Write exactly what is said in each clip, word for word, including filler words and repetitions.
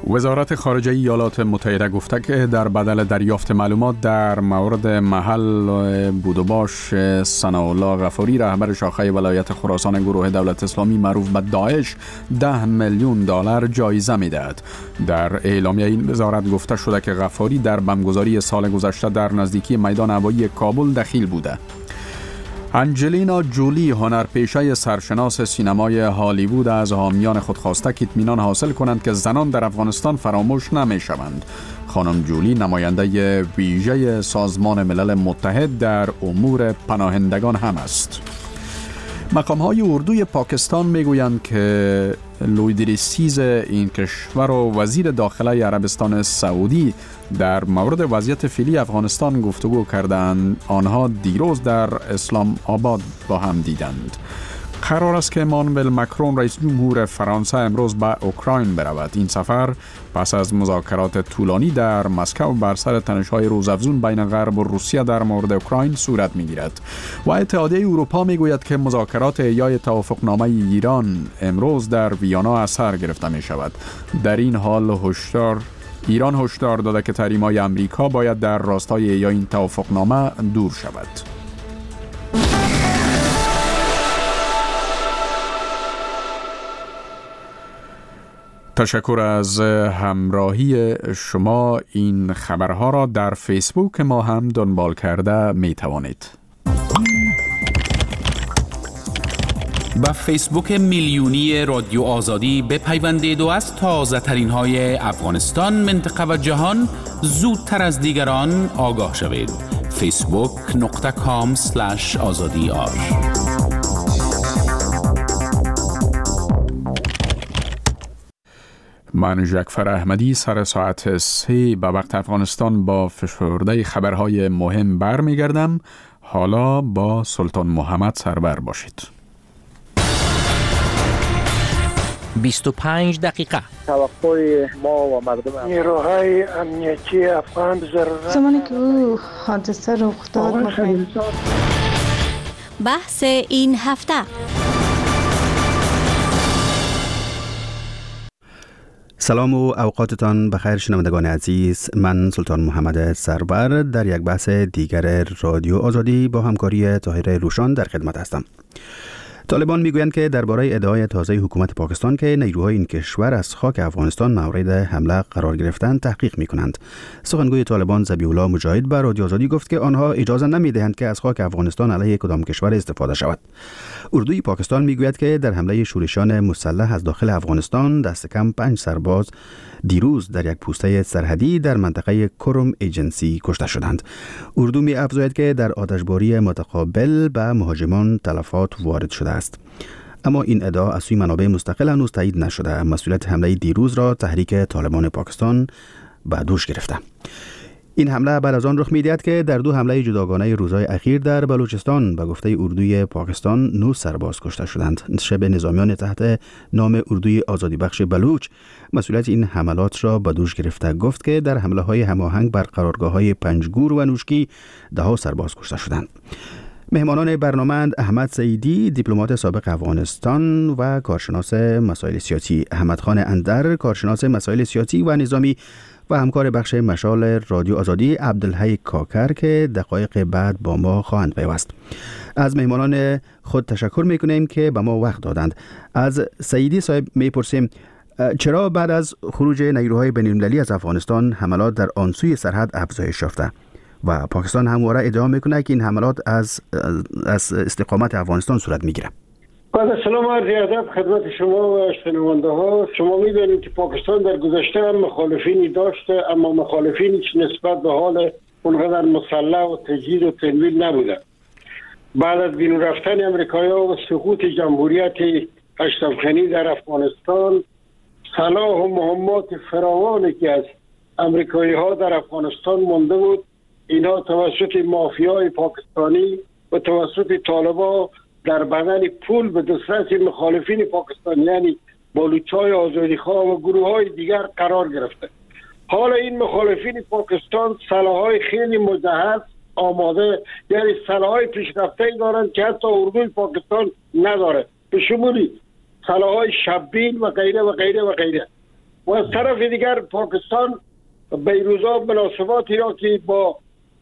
وزارت خارجه ایالات متحده گفته که در بدل دریافت معلومات در مورد محل بود و باش ثناءالله غفاری رهبر شاخه ولایت خراسان گروه دولت اسلامی معروف به داعش ده میلیون دلار جایزه میدهد. در اعلامیه این وزارت گفته شده که غفاری در بمبگذاری سال گذشته در نزدیکی میدان هوایی کابل دخیل بوده. انجلینا جولی هنرپیشه سرشناس سینمای هالیوود از حامیان خود خواسته که اطمینان حاصل کنند که زنان در افغانستان فراموش نمی شوند. خانم جولی نماینده ویژه سازمان ملل متحد در امور پناهندگان هم است. مقام‌های اردوی پاکستان میگویند که لویدریسیز این کشور و وزیر داخله عربستان سعودی در مورد وضعیت فعلی افغانستان گفتگو کردند. آنها دیروز در اسلام آباد با هم دیدند. قرار است که امانوئل مکرون رئیس جمهور فرانسه امروز به اوکراین برود. این سفر پس از مذاکرات طولانی در مسکو بر سر تنش‌های روزافزون بین غرب و روسیه در مورد اوکراین صورت می‌گیرد. و اتحادیه اروپا می‌گوید که مذاکرات احیای توافقنامه ایران امروز در ویانا از سر گرفته می‌شود. در این حال هشدار ایران هشدار داده که تحریم‌های آمریکا باید در راستای احیای این توافقنامه دور شود. تشکر از همراهی شما. این خبرها را در فیسبوک ما هم دنبال کرده می توانید. با فیسبوک میلیونی رادیو آزادی بپیوندید و از تازه ترین های افغانستان، منطقه و جهان زودتر از دیگران آگاه شوید. فیسبوک نقطه کام سلش آزادی آر. من جعفر احمدی سر ساعت سه به وقت افغانستان با فشرده خبرهای مهم برمیگردم. حالا با سلطان محمد سربر باشید. بیست و پنج دقیقه. توقع ما و مردم نیروهای امنیتی افغان ضرورت زمانی که او حادثه رخ داد بحث این هفته. سلام و اوقاتتان بخیر شنوندگان عزیز. من سلطان محمد سربر در یک بحث دیگر رادیو آزادی با همکاری طاهر روشان در خدمت هستم. طالبان میگویند که درباره ادعای تازه حکومت پاکستان که نیروهای این کشور از خاک افغانستان مورد حمله قرار گرفتند تحقیق میکنند. سخنگوی طالبان ذبیح الله مجاهد بر رادیو آزادی گفت که آنها اجازه نمیدهند که از خاک افغانستان علیه کدام کشور استفاده شود. اردوی پاکستان میگوید که در حمله شورشیان مسلح از داخل افغانستان دست کم پنج سرباز دیروز در یک پوسته سرحدی در منطقه کرم ایجنسی کشته شدند. اردو می افزاید که در آتشباری متقابل به مهاجمان تلفات وارد شده است. اما این ادعا از سوی منابع مستقل هنوز تایید نشده. مسئولیت حمله دیروز را تحریک طالبان پاکستان به دوش گرفته. این حمله بعد از آن رخ می‌دهد که در دو حمله جداگانه روزهای اخیر در بلوچستان به گفته اردوی پاکستان نه سرباز کشته شدند. شب نظامیان تحت نام اردوی آزادی بخش بلوچ مسئولیت این حملات را به دوش گرفته. گفت که در حمله‌های هماهنگ بر قرارگاه‌های پنجگور و نوشکی ده سرباز کشته شدند. مهمانان برنامه احمد سعیدی، دیپلمات سابق افغانستان و کارشناس مسائل سیاسی، احمد خان اندر، کارشناس مسائل سیاسی و نظامی و همکار بخش مشال رادیو آزادی عبدالحی کاکر که دقایق بعد با ما خواهند پیوست. از مهمانان خود تشکر میکنیم که به ما وقت دادند. از سعیدی صاحب میپرسیم چرا بعد از خروج نیروهای بین‌المللی از افغانستان حملات در آن سوی سرحد افزایش یافته و پاکستان همواره ادعا میکنه که این حملات از از استقامت افغانستان صورت میگیره؟ با سلام و عرض ادب خدمت شما و شنونده ها. شما میدونید که پاکستان در گذشته هم مخالفینی داشته، اما مخالفینی که نسبت به حال اونقدر مسلح و تجهیز و تمویل نبوده. بعد از بیرون رفتن امریکایی‌ها و سقوط جمهوریت اشرف غنی در افغانستان، صلاح و مهمات فراوانی که از امریکایی‌ها در افغانستان مانده بود، اینا توسط مافیای پاکستانی و توسط طالبان در بدن پول به دسترس مخالفین پاکستان یعنی بلوچ‌های آزادیخواه و گروه‌های دیگر قرار گرفته. حالا این مخالفین پاکستان سلاح‌های خیلی مجهز آماده، یعنی سلاح‌های پیشرفته‌ای دارند که حتی اردوی پاکستان نداره، به شمولی سلاح‌های شبین و غیره و غیره و غیره. و از طرف دیگر پاکستان بیروزا مناسباتی را که با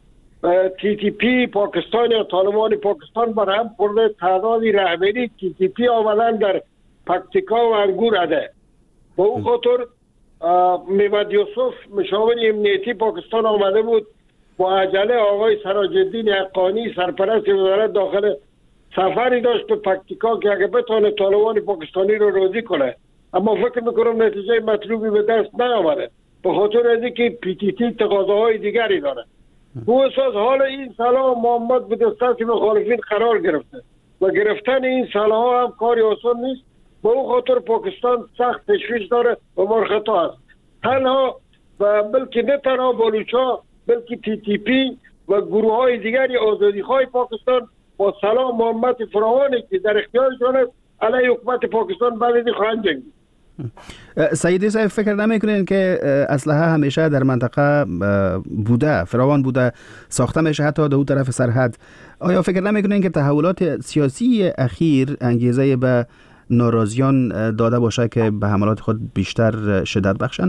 تی تی پی پاکستان یا طالبان پاکستان برهم خورده، تعدادی رهبری تی تی پی آمدن در پکتیکا و انگور اده. با اون خاطر میمد یوسف مشاور امنیتی پاکستان آمده بود با عجله آقای سراج‌الدین حقانی سرپرست وزارت داخله سفری داشت به پکتیکا که اگه بتونه طالبان پاکستانی رو راضی کنه، اما فکر میکنم نتیجه مطلوبی به دست نیامده به خاطر از اینکه پی تی تی تقاضاهای دیگری داره. او اساس حال این سلاح محمد به دسترس مخالفین قرار گرفته و گرفتن این سلاح هم کاری آسان نیست. به اون خاطر پاکستان سخت تشویش داره و مرخطا است. تنها و بلکه نه تنها بلوچا بلکه تی تی پی و گروه های دیگری آزادی خواهی پاکستان با سلاح محمد فراوانی که در اختیارشان است علیه حکومت پاکستان بلدی خواهند جنگید. سیدی صاحب فکر نمیکنین که اسلحه همیشه در منطقه بوده، فراوان بوده، ساخته میشه حتی در اون طرف سرحد؟ آیا فکر نمیکنین که تحولات سیاسی اخیر انگیزه به ناراضیان داده باشه که به حملات خود بیشتر شدت بخشن؟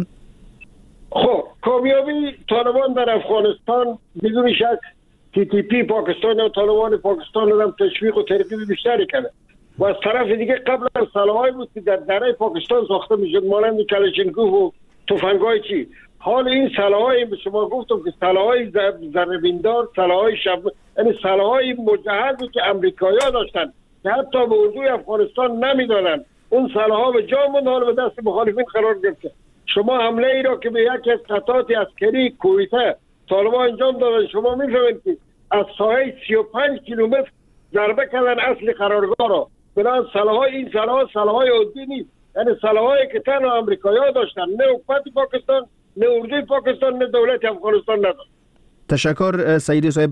خب کامیابی طالبان در افغانستان بدون شک تی تی پی پاکستان و طالبان پاکستان هم تشویق و ترغیب بیشتری کرده و از طرف دیگه قبل از سلاحایی بود که در دره پاکستان ساخته میشد مانند کلاشینکوف و تفنگ‌های چی. حال این سلاحایی به شما گفتم که سلاحای ذره‌بیندار، سلاحای شب، یعنی سلاحای مجهزی که امریکایی‌ها داشتن که حتی به اردوی افغانستان نمیدادن، اون سلاح‌ها به جا موند، حال به دست مخالفین قرار گرفته. شما حمله ای را که به یکی از قطعات عسکری کویته طالبان انجام دادن، شما می‌فهمید که از ساحه سی و پنج کیلومتر ضربه کردن اصل قرارگاه را. بنابراین سلاح‌های این سلاح سلاح‌های عادی نیست، یعنی سلاح‌هایی که تنها آمریکایی‌ها داشتن، نه حکومت پاکستان، نه اردوی پاکستان، نه دولت افغانستان نداشت. تشکر سیدی صاحب.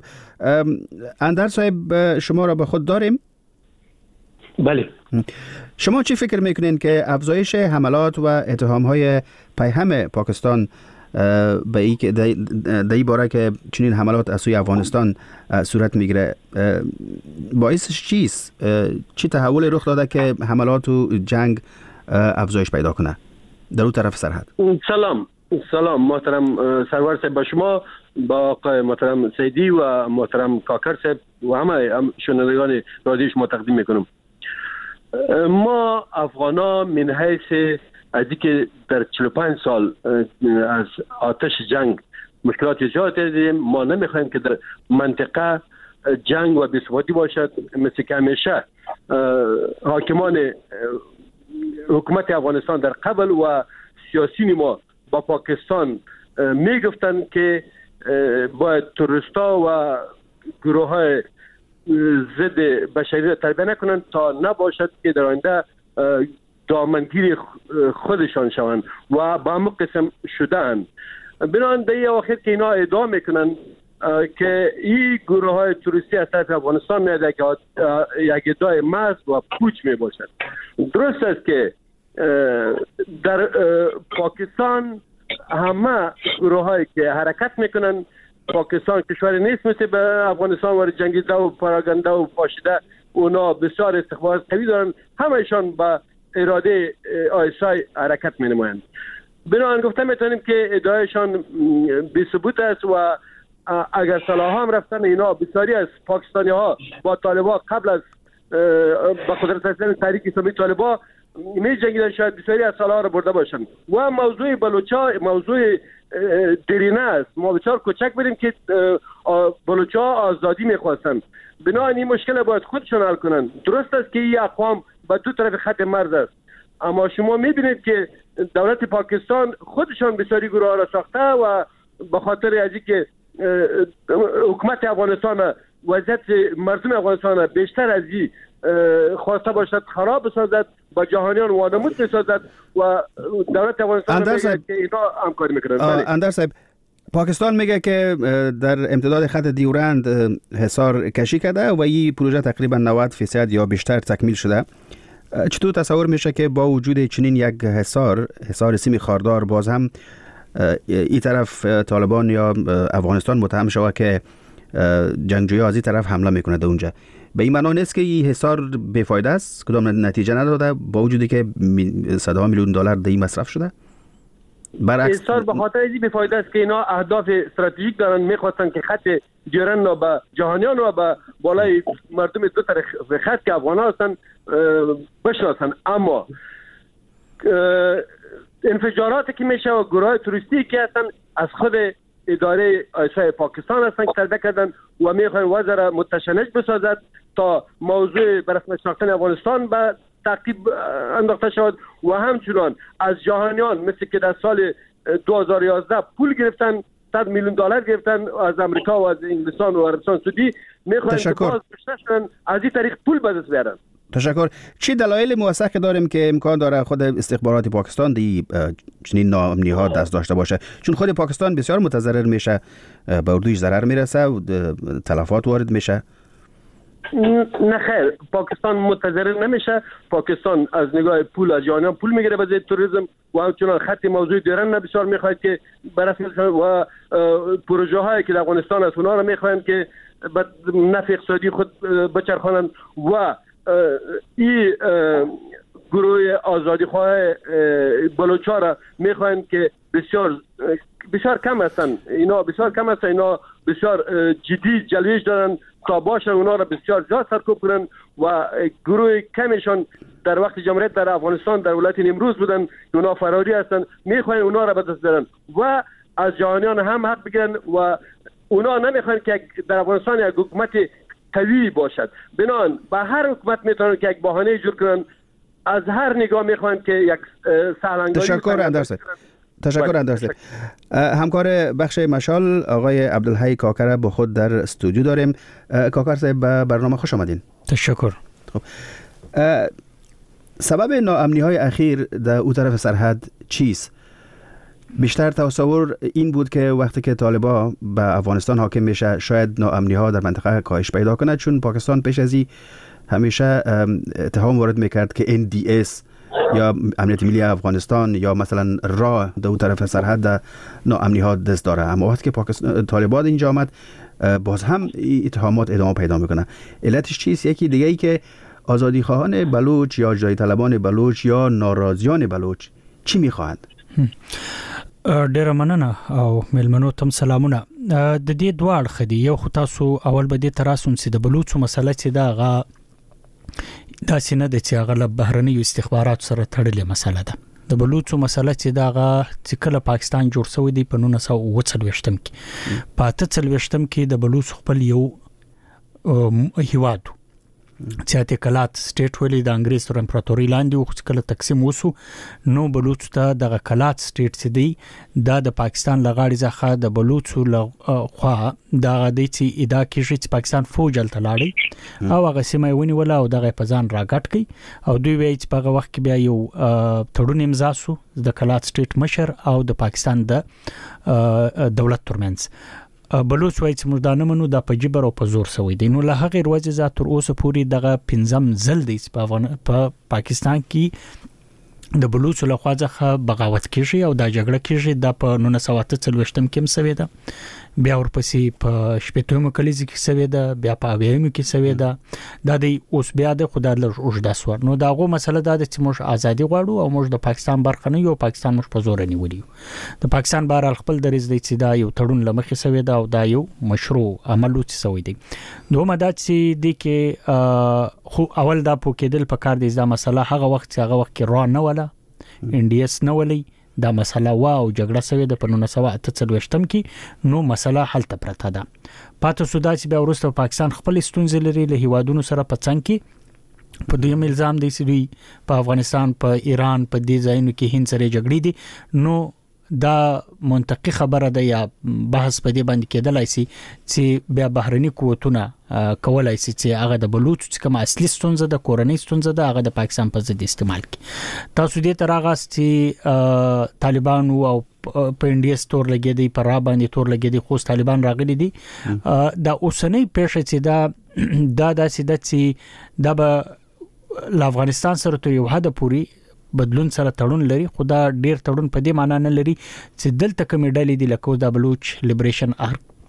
اندر صاحب شما را به خود داریم؟ بله. شما چی فکر میکنین که افزایش حملات و اتهام‌های پیهم پاکستان به ای که در این باره که چنین حملات از سوی افغانستان صورت میگیره باعثش چیست؟ چی تحول رخ داده که حملات و جنگ افزایش پیدا کنه در اون طرف سرحد؟ سلام سلام محترم سرور صاحب، با شما، با آقای محترم سیدی و محترم کاکر صاحب و همه شنوندگان رادیو شما تقدیم میکنم. ما افغانا من حیث از اینکه در چهل و پنج سال از آتش جنگ مشکلات زیاد دیدیم، ما نمیخوایم که در منطقه جنگ و بی‌ثباتی باشد. مثل که همیشه حاکمان حکومت افغانستان در قبل و سیاسیون ما با پاکستان میگفتن که باید تروریستا و گروه های ضد بشری تربیه نکنن تا نباشد که در آینده دامنگیر خودشان شوند و با همون قسم شدن. بنابراین در این وقت که اینا ادعا میکنن که این گروه های توریستی از طرف افغانستان میاد یک ادعای محض و پوچ میباشد. درست است که در پاکستان همه گروه هایی که حرکت میکنن، پاکستان کشوری نیست مثل به افغانستان و جنگیده و پراگنده و پاشیده، اونا بسیار استخبارات قوی دارن، همهشان با اراده آیسای حرکت می نمایند. بنابراین گفته میتونیم که ادعایشان بی ثبوت است و اگر سلاح هم رفتن اینا بسیاری از پاکستانی ها با طالبان قبل از با قدرت رسیدن تحریک اسلامی طالبان می جنگیدن، شاید بسیاری از سلاح را برده باشند. و موضوع بلوچا موضوع درینه است. ما بسیار کوچک بریم که بلوچا آزادی میخواستند، بنابراین این مشکل باید خودشون حل کنند. درست است که این اقوام به دو طرف خط مرز است، اما شما میبینید که دولت پاکستان خودشان بسیاری گروه ها را ساخته و به خاطر از اینکه حکومت افغانستان وضعیت مردم افغانستان بیشتر از این خواسته باشد خراب بسازد، با جهانیان وانمود بسازد و دولت افغانستان میگه که اینا همکاری میکنند. اندر صاحب، پاکستان میگه که در امتداد خط دیورند حصار کشی کرده و این پروژه تقریبا نود فیصد یا بیشتر تکمیل شده. چطور تصور میشه که با وجود چنین یک حصار حصار سیم خاردار باز هم این طرف طالبان یا افغانستان متهم شود که جنگجوی از این طرف حمله میکنه در اونجا؟ به این معنا نیست که این حصار بیفایده است، کدام نتیجه نداده با وجودی که صدها میلیون دلار در این مصرف شده؟ برعکس ایثار به خاطر این بیفایده است که اینا اهداف استراتژیک دارن، میخواستن که خط دیرن را به جهانیان و به بالای مردم دو طرف خط که افغان هستن بشناسن. اما انفجاراتی که میشه و گروه توریستی که هستن از خود اداره آیسای پاکستان هستن که تربیه کردن و میخواین وضع را متشنج بسازد تا موضوع به رسمیت شناختن افغانستان به تعقیب انداخته شد و همچنان از جهانیان مثل که در سال دو هزار و یازده پول گرفتن، صد میلیون دلار گرفتن از امریکا و از انگلستان و عربستان سعودی، میخواین که باز کشته از این طریق پول به دست بیارن. تشکر. چی دلایل موثق داریم که امکان داره خود استخبارات پاکستان دی چنین ناامنی ها دست داشته باشه؟ چون خود پاکستان بسیار متضرر میشه، به اردوش ضرر میرسه و تلفات وارد میشه. نه خیر، پاکستان متضرر نمیشه. پاکستان از نگاه پول از جهانیان پول میگیره برای توریسم و همچنان خط موضوع دیرن بسیار میخواهد که برای و پروژه هایی که در افغانستان از اونها را میخواهند که به نفع اقتصادی خود بچرخانند و این گروه آزادی خواه بلوچ‌ها را میخواهند که بسیار بسیار کم هستن، اینا بسیار کم هستن، اینا بسیار جدی جلویش دارن تا باشن اونا را بسیار جا سرکوب کنن و گروه کمیشان در وقت جمهوریت در افغانستان در ولایت نیمروز بودن، اونا فراری هستن، میخواین اونا را به دست بیارن و از جهانیان هم حق بگیرن و اونا نمیخواین که در افغانستان یک حکومت قوی باشد. بنان به هر حکومت میتونن که یک بهانه جور کنن، از هر نگاه میخواین که یک سهلنگاری. تشکر اندرسه. تشکر اندرسه. همکار بخش مشال آقای عبدالحی کاکر با خود در استودیو داریم. کاکر صاحب به برنامه خوش آمدین. تشکر. خب سبب ناامنی های اخیر در او طرف سرحد چیست؟ بیشتر تصور این بود که وقتی که طالبا به افغانستان حاکم میشه شاید ناامنی ها در منطقه کاهش پیدا کنه، چون پاکستان پیش از این همیشه اتهام وارد میکرد که ان دی اس یا امنیت ملی افغانستان یا مثلا را در اون طرف سرحد ناامنی ها دست داره. اما وقتی که پاکستان طالبان اینجا آمد باز هم اتهامات ادامه پیدا میکنه. علتش چیست؟ یکی دیگه ای که آزادی خواهان بلوچ یا جای طلبان بلوچ یا ناراضیان بلوچ چی میخواهند؟ ډیره مننه او ملمنو تم سلامونه. د دې دوه اړخ دي. یو خو تاسو اول به دې تراسون چې د بلوچو مسله چې دا غا داسې نه ده چې هغه له بهرنیو استخباراتو سره تړلې مسله ده. د بلوچو مسله چې دا غا چې کله پاکستان جوړ شوی دی په نولس سوه اوه څلوېښتم کې په اته څلوېښتم کې د بلوچ خپل یو هیواد چې ته کلات سټیټ ویلي د انګریز تر امپراتوري لاندې او کله تقسیم وسو نو بلوچ ته د کلات سټیټ چې دی دا د پاکستان لغاړي ځخه د بلوچو لخوا دا غدي چې ادا کیږي چې پاکستان فوج ال تلاړي او هغه سیمه ونی ولا او دغه پزان راګټ کی او دوی وی چې په وخت کې بیا یو تړون امضا سو د کلات سټیټ مشر او د پاکستان د دولت ترمنځ. بلوچ وای چې موږ دا نه منو دا په جبر او په زور سوی دی. نو له هغه ورځې ذات تر اوسه پورې دغه پنځم ځل دی په پا پاکستان کې د بلوچ له خوا ځخه بغاوت کیږي او دا جګړه کیږي د په نولس سوه اته څلوېښتم کې هم سوی ده، بیا ورپسې په شپږم کلیزه کې سوی ده، بیا په اویایم کې سوی ده. دا د اوس بیا د خدای له اوږده سور. نو داغه مسله دا ده چې موږ ازادي غواړو او موږ د پاکستان برخه نه یو، پاکستان موږ په زور نیولی. د پاکستان بهر خپل دریز دی چې دا یو تړون لمخې سوی ده او دا یو مشروع عمل چې سوی دی. دومره دا چې دی کې خو اول دا پو کېدل په کار دی دا مسله هغه وخت چې هغه وخت کې را نه ولا ان ډي اس نه ولی دا مسله وا او جګړه سوی د په نولس سوه اته څلوېښتم کې نو مسله حل ته پرته ده. پاتې سودا چې بیا وروسته پاکستان خپل ستونزې لري له هیوادونو سره په څنګ کې په دویم الزام دی چې دوی په افغانستان په ایران په دې ځایونو کې هند سره جګړې دي. نو دا منطقي خبره ده یا بحث په دې باندې کېدلای شي چې بیا بهرني قوتونه کولای شي چې هغه د بلوچ چې کوم اصلي ستونزه د کورنۍ ستونزه ده هغه د پاکستان په ضد استعمال کړي. تاسو دې تر هغه چې طالبان او په انډیا ستور لګیدي په را باندې تور لګیدي خو طالبان راغلي دي دا اوسنۍ پېښه چې دا دا داسې د چې د ل افغانستان سره ته یو حد پوری بدلون سره تړون لري. خدا ډیر تړون په دې معنی نه لري چې دلته کوم ډلې دي لکه د بلوچ لیبریشن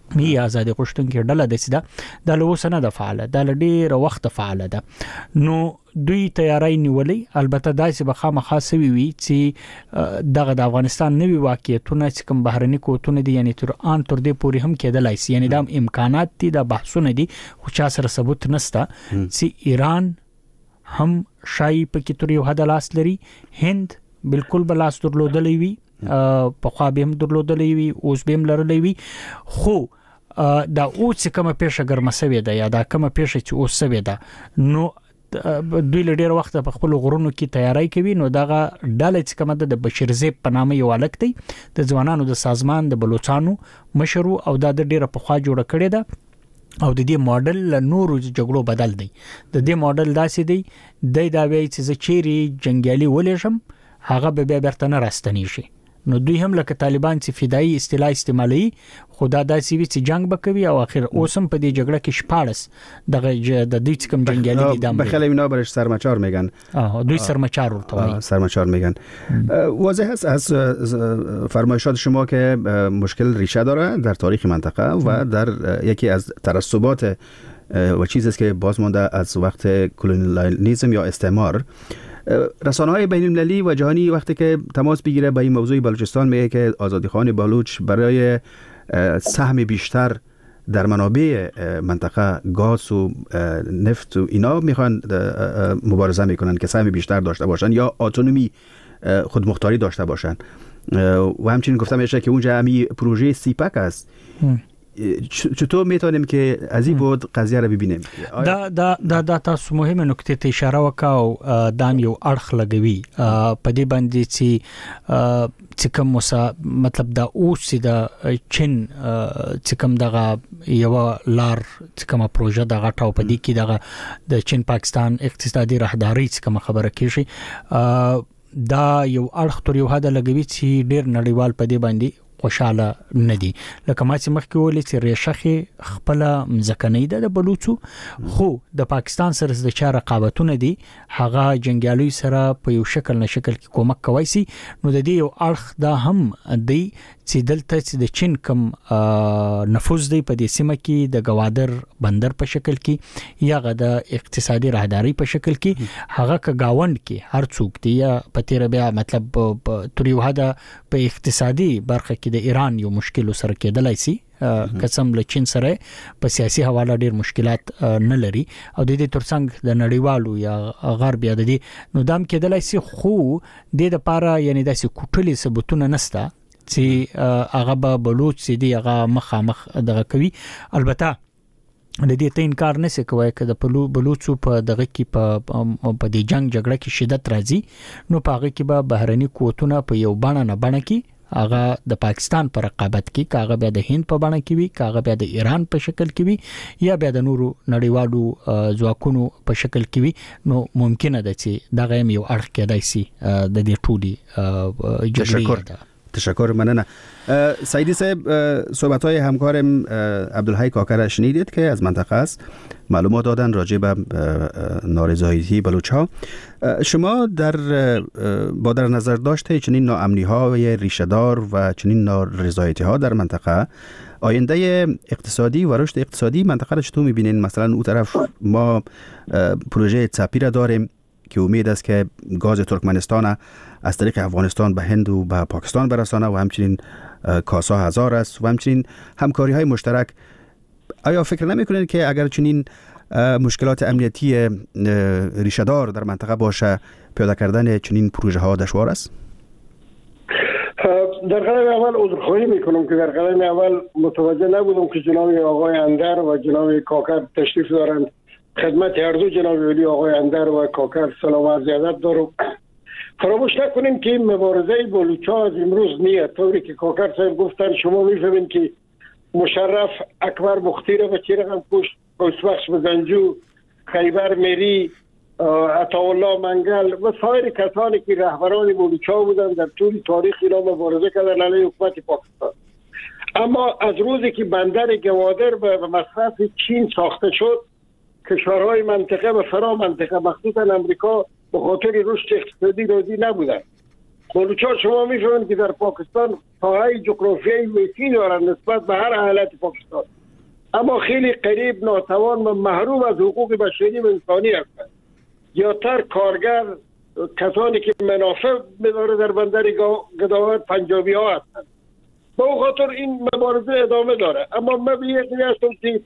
می آزادي غوښتونکي ډله د سیده د لوسنه د فعاله د ډیر وخت فعاله ده نو دوی تیاری نیولې البته داسې به خامخا سوي وي چې دغه د افغانستان نوي واقعیتونه چې کوم بهرني کوتونه دي یعنی تر ان تر دې پوري هم کېدلای شي یعنی د امکانات دي د بحثونه دي خو چا سره ثبوت نشته چې ایران هم شای په کې تر یو حد لاس لري هند بالکل بلاس درلودلې وي په خوا به هم درلودلې وي اوس به هم لرلې وي خو دا اوس کومه پیښه ګرمسوي ده یا دا کومه پیښه چې اوس سوي ده نو دوی له ډیر وخت په خپل غرونو کې تیاری کوي نو دغه ډله چې کومه د بشیرزیب په نامه یو الک دی د ځوانانو د سازمان د بلوچستانو مشرو او د ډیره په خوا جوړ کړی ده او د دې ماډل له نورو جګړو بدل دی د دې ماډل داسې دی د دا وی چې زچيري جنگیالي ولېشم هغه به برته نه راستنی شي نو دوی هم لکه طالبان چې فدایي اصطلاح استعمالي خدا داسې وی چې جنگ وکوي او اخر اوسم په دې جګړه کې شپارس دغه د دوی څخه جنگیالي دي دم بخیل اینا برش سرمچار میگن آه دوی سرمچار ورته وایي سرمچار میگن واضح است از فرمایشات شما که مشکل ریشه داره در تاریخ منطقه و در یکی از تعصبات و چیزی است که باز مانده از وقت کلونیالیسم یا استعمار رسانه‌های بین‌المللی و جهانی وقتی که تماس بگیره با این موضوع بلوچستان میگه که آزادیخوان بلوچ برای سهم بیشتر در منابع منطقه گاز و نفت و اینا میخوان مبارزه میکنن که سهم بیشتر داشته باشن یا اتونومی خودمختاری داشته باشن و همچنین گفتم میشه که اونجا همی پروژه سیپک است چطور میتونیم که از این بود قضیه رو ببینیم دا دا دا, دا تاسو مهمه نکته ته اشاره وکاو دام یو اړخ لګوي په دې باندې چې چې کوم مطلب دا اوس د چین چې کوم دغه یو لار چې کوم پروژه دغه ټاو په دې کې دغه د چین پاکستان اقتصادي راهداري چې کوم خبره کیږي دا یو اړخ تر یو حد لګوي چې ډیر نړیوال په دې باندې خوشاله ندي لکه ما چې مخکې ولې چې ریشخه خپل مزکنۍ ده د بلوچو خو د پاکستان سره د چا رقابتونه دي هغه جنگیالي سره په یو شکل نه شکل کې کومک کوي سي نو د دې یو اړخ دا هم دی چې دلته چې د چین کم نفوذ دی په دې سیمه کې د گوادر بندر په شکل کې یا غ د اقتصادي راهداري په شکل کې هغه ک گاوند کې هر څوک دی یا په تیر بیا مطلب تر یو حد په اقتصادي برخه کې د ایران یو مشکل سره کېدلای شي قسم له چین سره په سیاسي حواله ډیر مشکلات نه لري او د دې ترڅنګ د نړیوالو یا غرب یا د دې نو دام کېدلای شي خو د لپاره یعنی داسې کوټلي ثبوتونه نسته چې هغه به بلوچ سي دی هغه مخامخ دغه کوي البته د دې ته انکار نه کوي چې د بلوچو په دغه کې په په دې جنگ جګړه کې شدت راځي نو په هغه کې به بهرني قوتونه په یو بڼه نه بڼه کې هغه د پاکستان پر رقابت کې کاغه بیا د هند په بڼه کې وي کاغه بیا د ایران په شکل کې وي یا بیا د نورو نړیوالو ځواکونو په شکل کې وي نو ممکنه ده چې دغه یو اړخ کېدای شي د دې ټولي جګړې تشکر مننه سعیدی صاحب صحبت‌های همکارم عبدالحی کاکر شنیدید که از منطقه است معلومات دادن راجع به نارضایتی بلوچ‌ها شما در با در نظر داشته چنین ناامنی‌های ریشه‌دار و چنین نارضایتی‌ها در منطقه آینده اقتصادی و رشد اقتصادی منطقه را چطور می‌بینین مثلا اون طرف ما پروژه تسپی را داریم که امید است که گاز ترکمنستان از طریق افغانستان به هند و به پاکستان برسانه و همچنین کاسا هزار است و همچنین همکاری های مشترک آیا فکر نمی کنید که اگر چنین مشکلات امنیتی ریشه‌دار در منطقه باشه پیاده کردن چنین پروژه ها دشوار است؟ در قدم اول عذرخواهی میکنم که در قدم اول متوجه نبودم که جناب آقای اندر و جناب کاکر تشریف دارند خدمت هر دو جناب ولی آقای اندر و کاکر سلام عرض ادب دارم. فراموش نکنیم که مبارزه بلوچ‌ها از امروز نیست. طوری که کاکر صاحب گفتن شما میفهمین که مشرف اکبر مختیر و چی رقم کشت قوسبخش بزنجو خیبر میری عطاالله منگل و سایر کسانی که رهبران بلوچ‌ها بودن در طول تاریخ اینا مبارزه کردن علیه حکومت پاکستان. اما از روزی که بندر گوادر به مصرف چین ساخته شد کشورهای منطقه و فرا منطقه مخصوصا امریکا به خاطر رشد اقتصادی راضی نبودند. بلوچ‌ها شما می‌فهمید که در پاکستان ساحه جغرافیایی وسیع دارن نسبت به هر ایالت پاکستان، اما خیلی قریب، ناتوان و محروم از حقوق بشری و انسانی هستند. زیادتر کارگر، کسانی که منافع می‌داره در بندر گداور، پنجابی ها هستند. به او خاطر این مبارزه ادامه داره. اما من به یکی هستم که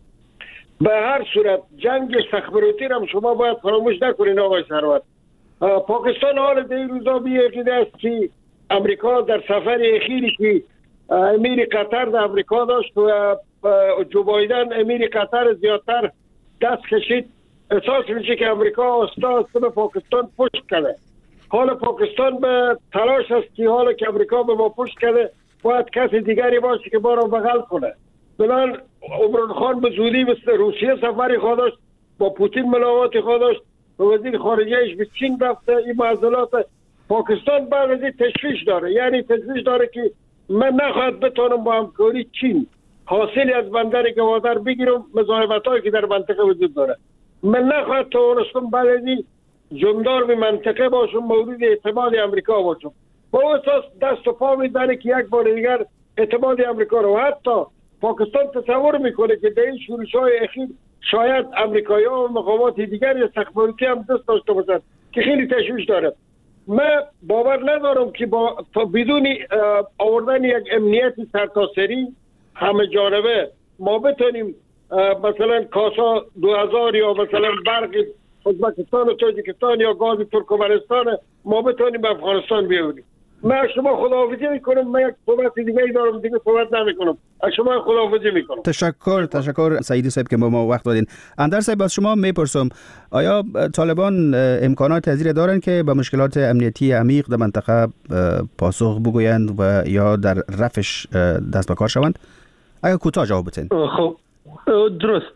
به هر صورت جنگ استخباراتی هم شما باید فراموش نکنین آقای ثروت. پاکستان حال در این روزا به یکی است که امریکا در سفر اخیری که امیر قطر در امریکا داشت و جو بایدن امیر قطر زیادتر دست کشید، احساس میشه که امریکا استاد به پاکستان پشت کرده. حال پاکستان به تلاش است که حالا که امریکا به ما پشت کرده باید کسی دیگری باشه که ما را بغل کنه. بنان عمران خان به زودی مثل روسیه سفری خواهد داشت، با پوتین ملاقات خواهد داشت، و وزیر خارجهش به چین رفته. این معضلات پاکستان بعد از این تشویش داره، یعنی تشویش داره که من نخواهد بتونم با همکاری چین حاصلی از بندر گوادر بگیرم، مزاحمت هایی که در منطقه وجود داره. من نخواهد توانستم بعد از این جندار به منطقه باشم، مورد اعتماد امریکا باشم. با اساس دست و پا میزنه که یک بار دیگر اعتماد امریکا رو، حتی پاکستان تصور میکنه که در این شورش های اخیر شاید امریکایی ها و مقامات دیگر استخباراتی هم دست داشته باشند که خیلی تشویش داره. من باور ندارم که با بدون آوردن یک امنیت سرتاسری همه جانبه ما بتونیم مثلا کاسا دو هزار یا مثلا برق ازبکستان و تاجیکستان یا گاز ترکمنستان ما بتونیم به افغانستان بیاریم. من شما خداحافظی میکنم. من یک صحبت دیگه دارم، دیگه صحبت نمیکنم. شما خداحافظی میکنم. تشکر تشکر سعیدی صاحب که با ما وقت دادین. اندر صاحب از شما میپرسم آیا طالبان امکانات پذیر دارن که به مشکلات امنیتی عمیق در منطقه پاسخ بگویند و یا در رفعش دست به کار شوند؟ اگر کوتاه جواب بدین. خب درست.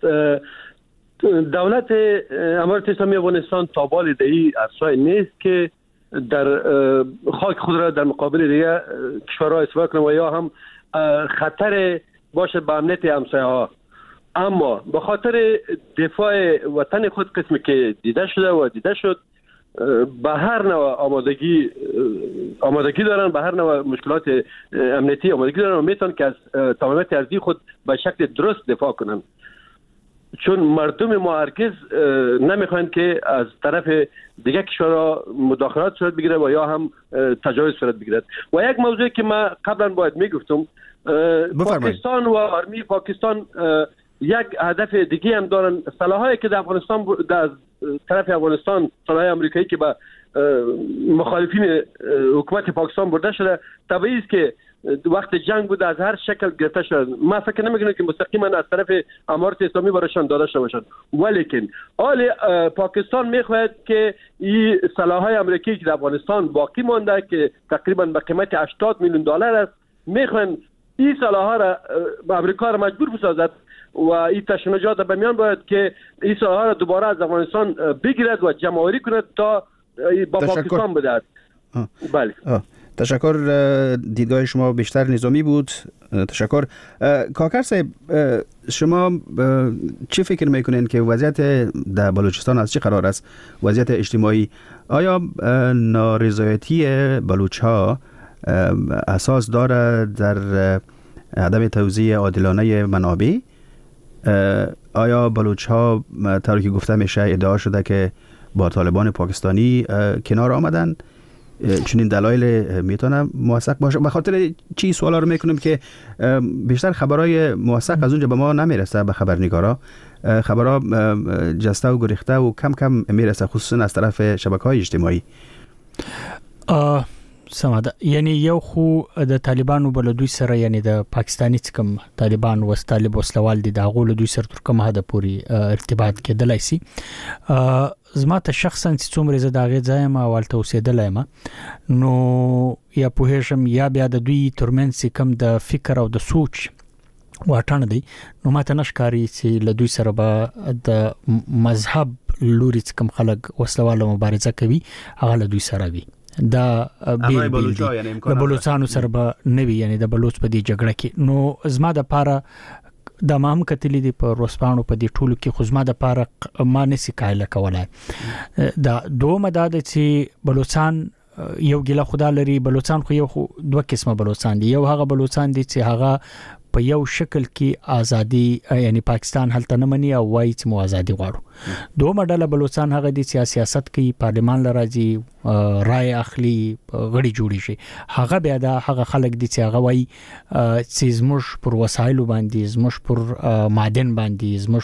دولت امارات اسلامی افغانستان تابال دهی افسای نیست که در خاک خود را در مقابل دیگه کشورها استفاده کنه و یا هم خطر باشه به امنیت همسایه ها. اما به خاطر دفاع وطن خود قسمی که دیده شده و دیده شد به هر نوع آمادگی آمادگی دارن، به هر نوع مشکلات امنیتی آمادگی دارن و میتونن که از تمامیت ارضی خود به شکل درست دفاع کنن. چون مردم ما هرگز نمیخواین که از طرف دیگه کشورها مداخلات صورت بگیره و یا هم تجاوز صورت بگیرد. و یک موضوعی که من قبلا باید میگفتم، پاکستان و آرمی پاکستان یک هدف دیگه هم دارن. سلاحایی که در افغانستان در طرف افغانستان سلاحای امریکایی که به مخالفین حکومت پاکستان برده شده، طبیعی است که وقت جنگ بود از هر شکل گرفته شد. من فکر نمیکنم که مستقیما از طرف امارات اسلامی براشان داده شده باشد، ولیکن آل پاکستان میخواهد که این سلاحهای امریکایی که در افغانستان باقی مانده که تقریبا به قیمت هشتاد میلیون دلار است، میخواهند این سلاحها را امریکا را مجبور بسازد و این تشنجات به میان باید که این سلاحها را دوباره از افغانستان بگیرد و جمع‌آوری کند تا با پاکستان بدهد. بله. آه. تشکر. دیدگاه شما بیشتر نظامی بود. تشکر. کاکر صاحب، شما چی فکر میکنین که وضعیت در بلوچستان از چه قرار است؟ وضعیت اجتماعی، آیا نارضایتی بلوچ ها اساس داره در عدم توزیع عادلانه منابع؟ آیا بلوچ ها طوری که گفته میشه ادعا شده که با طالبان پاکستانی کنار آمدن؟ چنین دلایل میتونه موثق باشه؟ به خاطر چی سوالا رو میکنم که بیشتر خبرای موثق از اونجا به ما نمیرسه، به خبرنگارا خبرها جسته و گریخته و کم کم میرسه، خصوصا از طرف شبکه‌های اجتماعی. سماده، یعنی یو خو د طالبانو بل دوی سره، یعنی د پاکستانی څخه طالبان و طالب وسلوال دي د غول دوی سره تر کومه حد پوری ارتباط کېدلای شي. زما ته شخصا چې څومره زه د هغې ځای ما والته اوسېدلی یم، نو یا پوهېږم یا بیا د دوی ترمنځ کم د فکر او د سوچ واټن دی، نو ماته نه ښکاري چې له دوی سره به د مذهب لوري چې کوم خلک وسلوال مبارزه کوي هغه له دوی سره وي. دا بیل بیل دی د بلوچستان سره به نوی، یعنی د بلوچ په دې جګړه کې. نو زما د پاره د مام کتلې دی په روسپانو په دې ټولو کې، خو زما د پاره ما نسی قایله کولای. دا دوه مدد چې بلوچستان یو ګیله خدا لري بلوچستان خو یو دوه قسمه بلوچستان دي. یو هغه بلوچستان دي چې هغه په یو شکل کې ازادي یعنی پاکستان هلته نه مني او وایي چې مو ازادي غواړو. دومره ډله بلوچستان هغه دي چې سیاست کوي، پارلمان لراځي، رائے اخلي، غړي جوړي شي. هغه بیا دا هغه خلک دي چې هغه وایي چې زموږ پر وسایلو باندې، زموږ پر معدن باندې، زموږ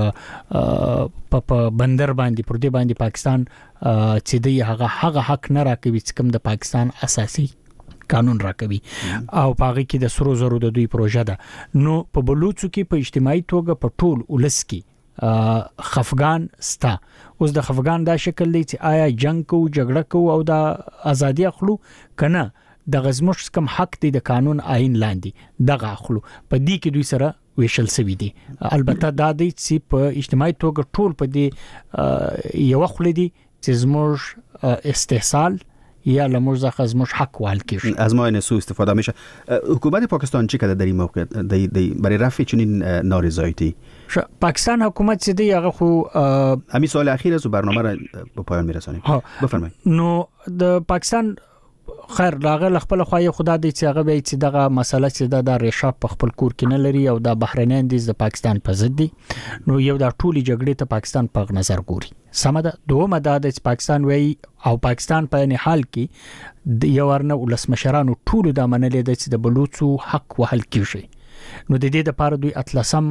پر په بندر باندې، پر دې باندې پاکستان چې دی هغه هغه حق نه راکوي چې کوم د پاکستان اساسي قانون راکوي او پاغي کې د سرو زرو د دوی پروژه ده. نو په بلوچو کې په اجتماعي توګه په ټول ولس کې خفغان ستا. اوس د خفغان دا شکل دی چې آیا جنگ کو، جګړه کو او د ازادي اخلو کنه د غزمش کم حق دی د قانون آئین لاندې دغه اخلو. په دې کې دوی سره ویشل سوي دي. البته دا دی چې په اجتماعي توګه ټول په دې یو خل دي چې زموږ استحصال یا لموږ ځخه زموږ حق وال کیږي، از ما این سوء استفاده میشه. حکومت پاکستان چی کرده در این موقع دی دی برای رفع چنین نارضایتی؟ پاکستان حکومت چې دی هغه خو همین سوال اخیر است و برنامه را به پایان میرسانیم. بفرمایید. نو د پاکستان خیر لاغه خپل خوای خدا دې چې هغه به چې دغه مسله چې د ریشا په خپل کور کې نه لري او د بحرینان د پاکستان په ضد دي. نو یو د ټولي جګړې ته پاکستان په نظر ګوري. سمده دومره د پاکستان وی او پاکستان په نه حال کې د یو ورنه ولسمشرانو ټول د منلې د چې د بلوچو حق وهل کیږي. نو د دې لپاره دوی اتلسم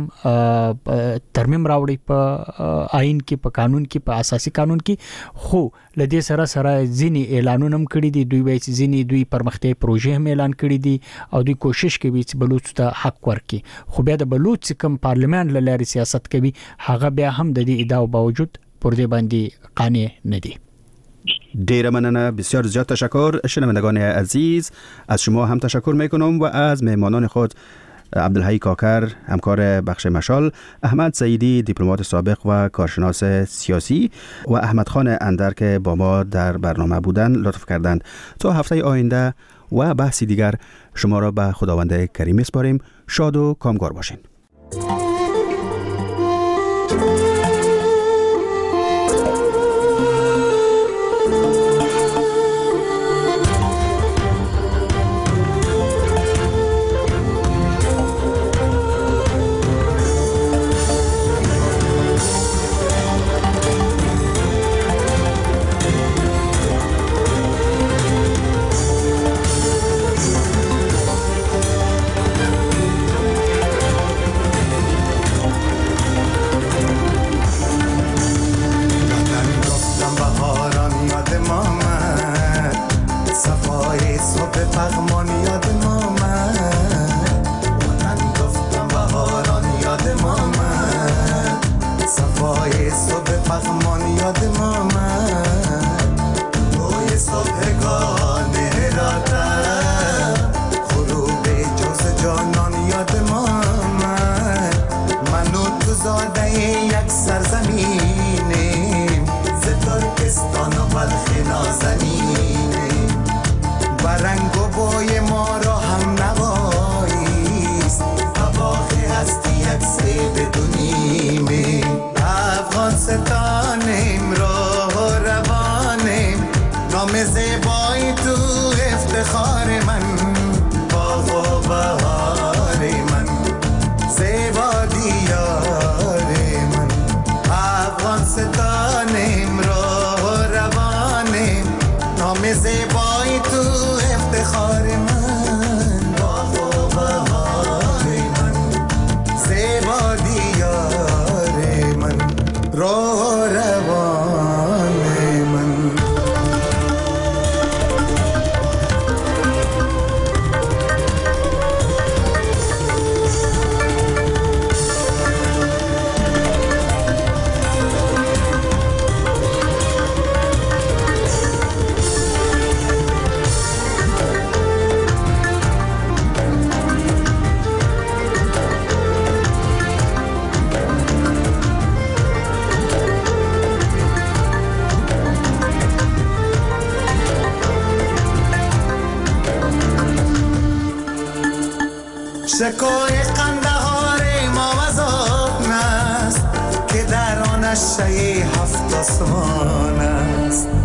ترمیم راوړي په آئین کې، په قانون کې، په اساسي قانون کې. خو لدې سره سره ځینی اعلانونه هم کړی دي. دوی وایي چې ځینی دوی پرمختیا پروژې هم اعلان کړی دي او دوی کوشش کوي چې بلوچ ته حق ورکړي. خو بیا د بلوچ کوم پارلمان لاري سیاست کوي هغه بیا هم د دې ادعا باوجود پر دې باندې قانع نه دي. دیر مننه، بسیار زیاد تشکر. شنوندگان عزیز از شما هم تشکر میکنم و از مهمانان خود عبدالحی کاکر همکار بخش مشال، احمد سعیدی دیپلمات سابق و کارشناس سیاسی و احمد خان اندر که با ما در برنامه بودن لطف کردند. تا هفته آینده و بحثی دیگر شما را به خداوند کریم میسپاریم. شاد و کامگار باشین. شکوه قندهار ما وزاد است که در آن شیء هفت آسمان است.